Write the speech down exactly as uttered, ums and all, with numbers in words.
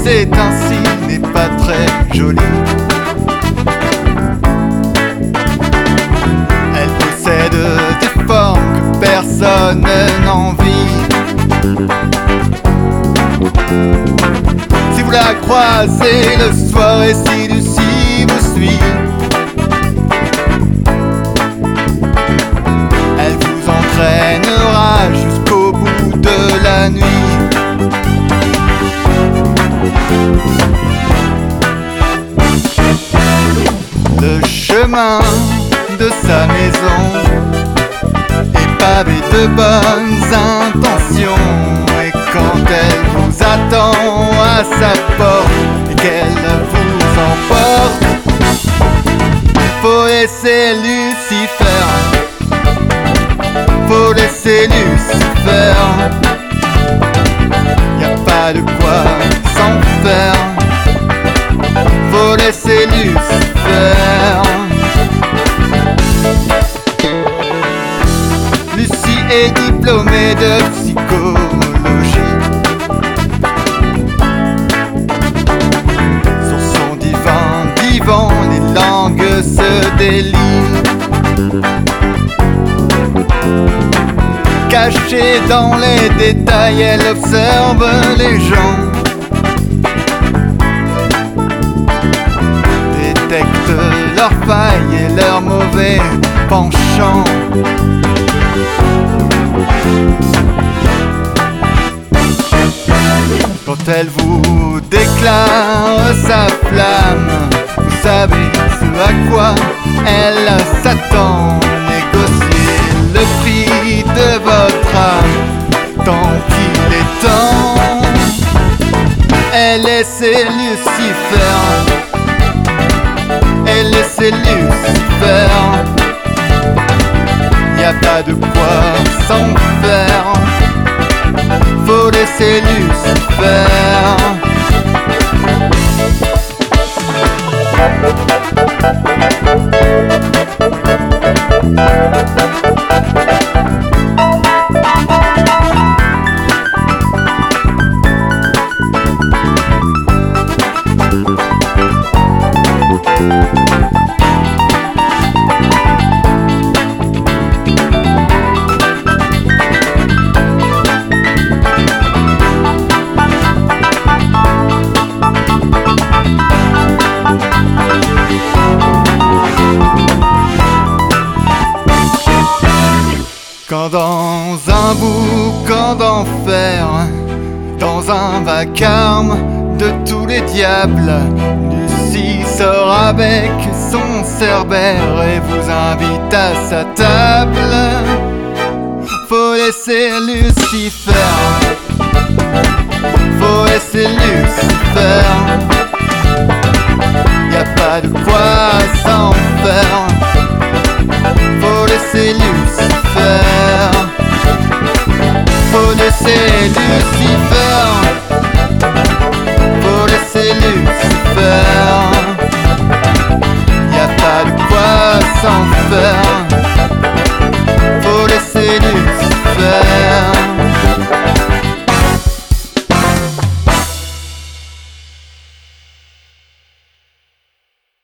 c'est ainsi n'est pas très joli. Elle possède des formes que personne n'envie. Si vous la croisez le soir et si Lucie vous suit, elle vous entraînera jusqu'au bout de la nuit. Le chemin de sa maison est pavé de bonnes intentions. Et quand elle vous attend à sa porte et qu'elle vous emporte, faut laisser Lucifer, faut laisser Lucifer. Y'a pas de quoi s'en faire, faut laisser Lucifer. Lucie est diplômée de psychologie. Sur son divin divan, les langues se délient. Cachée dans les détails, elle observe les gens, détecte leurs failles et leurs mauvais penchants. Quand elle vous déclare sa flamme, vous savez ce à quoi elle s'attend. Négocier le prix de votre âme tant qu'il est temps. Elle est c'est Lucifer, elle est c'est Lucifer. Y'a pas de quoi s'en faire, faut laisser Lucifer. Quand dans un boucan d'enfer, dans un vacarme de tous les diables, Lucie sort avec son cerbère et vous invite à sa table. Faut laisser Lucifer, faut laisser Lucifer. Y'a pas de quoi s'en faire, faut laisser Lucifer. Faut laisser Lucifer.